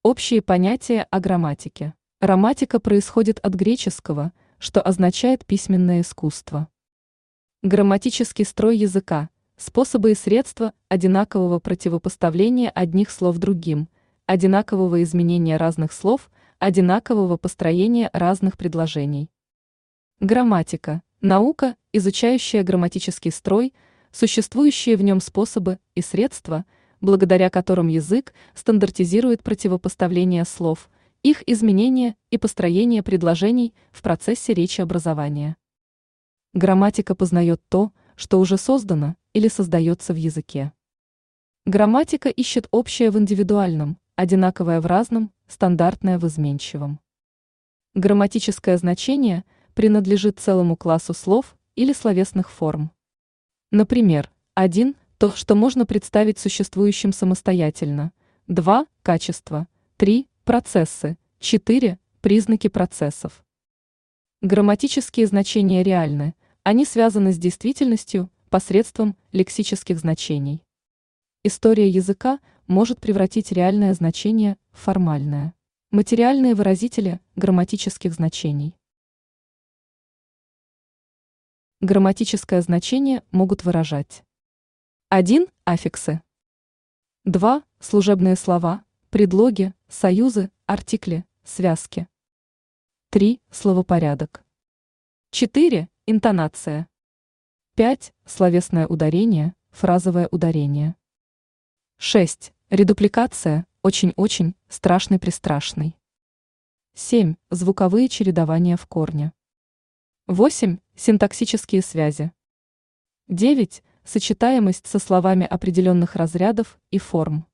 Общие понятия о грамматике. Грамматика происходит от греческого, что означает письменное искусство. Грамматический строй языка – способы и средства одинакового противопоставления одних слов другим, одинакового изменения разных слов, одинакового построения разных предложений. Грамматика – наука, изучающая грамматический строй, существующие в нем способы и средства, благодаря которым язык стандартизирует противопоставление слов, их изменение и построение предложений в процессе речеобразования. Грамматика познает то, что уже создано или создается в языке. Грамматика ищет общее в индивидуальном, одинаковое в разном, стандартное в изменчивом. Грамматическое значение принадлежит целому классу слов или словесных форм. Например, 1 – то, что можно представить существующим самостоятельно, 2 – качество, 3 – процессы, 4 – признаки процессов. Грамматические значения реальны, они связаны с действительностью посредством лексических значений. История языка может превратить реальное значение в формальное. Материальные выразители грамматических значений. Грамматическое значение могут выражать: 1 – аффиксы, 2 – служебные слова, предлоги, союзы, артикли, связки, 3 – словопорядок, 4 – интонация, 5 – словесное ударение, фразовое ударение, 6 – редупликация, очень-очень, страшный-пристрашный, 7 – звуковые чередования в корне, 8 – синтаксические связи, 9 – сочетаемость со словами определенных разрядов и форм.